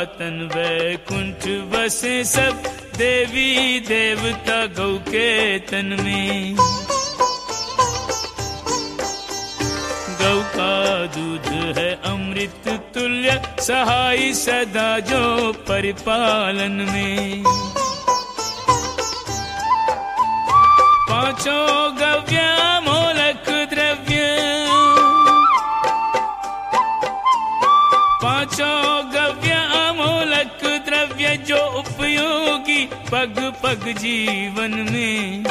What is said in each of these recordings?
तन वैकुंठ बसे सब, देवी देवता गौ के तन में। गौ का दूध है अमृत तुल्य, सहाय सदा जो परिपालन में। पांचों गव्यामोलक द्रव्य, पांचों गव्यामोलक द्रव्य जो उपयोगी पग पग जीवन में।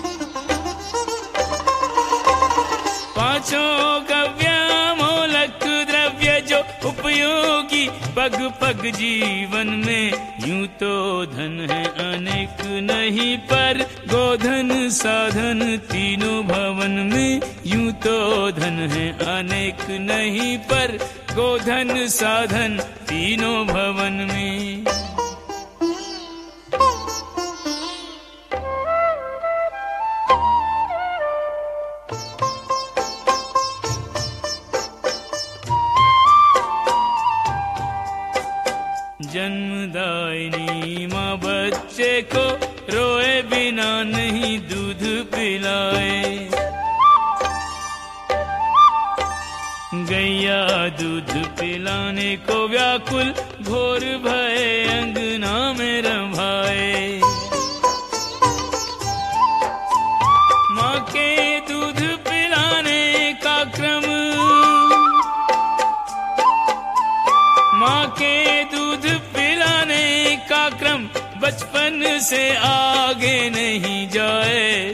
पांचों गव्यामोलक द्रव्य जो उपयोगी पग पग जीवन में। यूं तो धन है अनेक नहीं, पर गोधन साधन तीनों भवन में। यूं तो धन है अनेक नहीं, पर गोधन साधन तीनों भवन में। जन्मदायिनी माँ बच्चे को रोए बिना नहीं दूध पिलाए। गैया दूध पिलाने को व्याकुल, घोर भय अंगना में रंभाए। माँ के दूध पिलाने का क्रम, माँ के दूध पिलाने का क्रम बचपन से आगे नहीं जाए।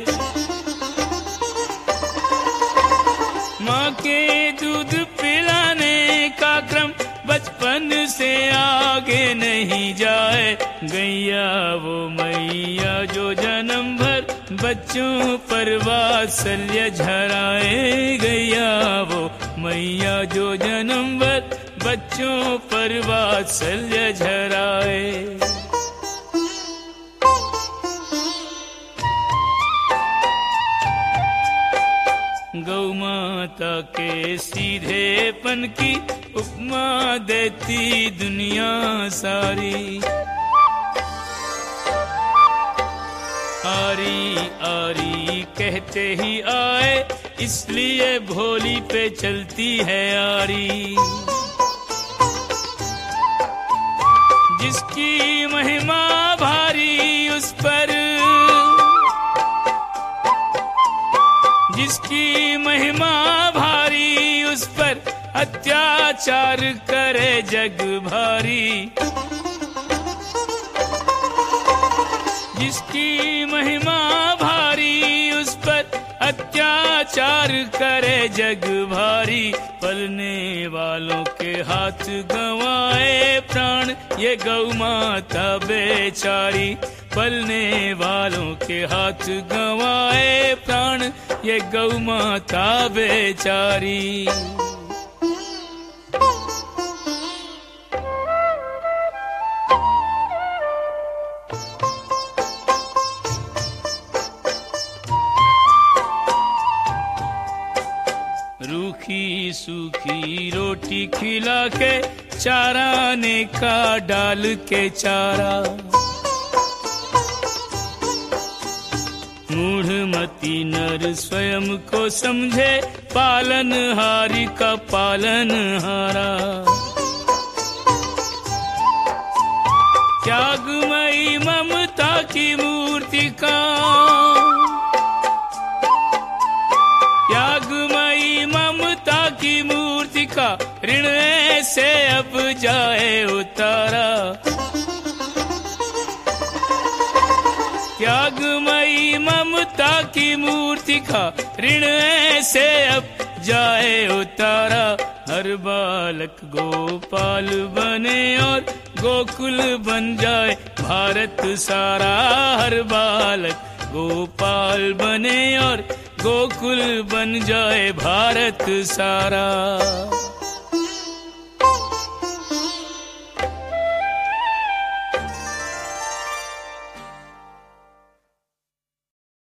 माँ के दूध पिलाने का क्रम बचपन से आगे नहीं जाए। गैया वो मैया जो जन्म भर बच्चों पर वात्सल्य झराए। गैया वो मैया जो जन्म भर बच्चों पर वात्सल्य झराए। गौ माता के सीधेपन की उपमा देती दुनिया सारी। आरी आरी कहते ही आए, इसलिए भोली पे चलती है आरी। जिसकी महिमा भारी उस पर, जिसकी महिमा भारी उस पर अत्याचार करे जग भारी। जिसकी महिमा भारी उस पर अत्याचार करे जग भारी। पलने वालों के हाथ गंवाए प्राण ये गौ माता बेचारी। पलने वालों के हाथ गंवाए प्राण ये गौ माता बेचारी। रूखी सूखी रोटी खिला के चाराने का डाल के चारा। मूढ़मती नर स्वयं को समझे पालनहारी का पालनहारा। त्यागमयी ममता की मूर्ति का, त्यागमयी ममता की मूर्ति का ऋण ऐसे अब जाए उतारा। त्यागमयी ममता की मूर्ति का ऋण ऐसे अब जाए उतारा। हर बालक गोपाल बने और गोकुल बन जाए भारत सारा। हर बालक गोपाल बने और गोकुल बन जाए भारत सारा।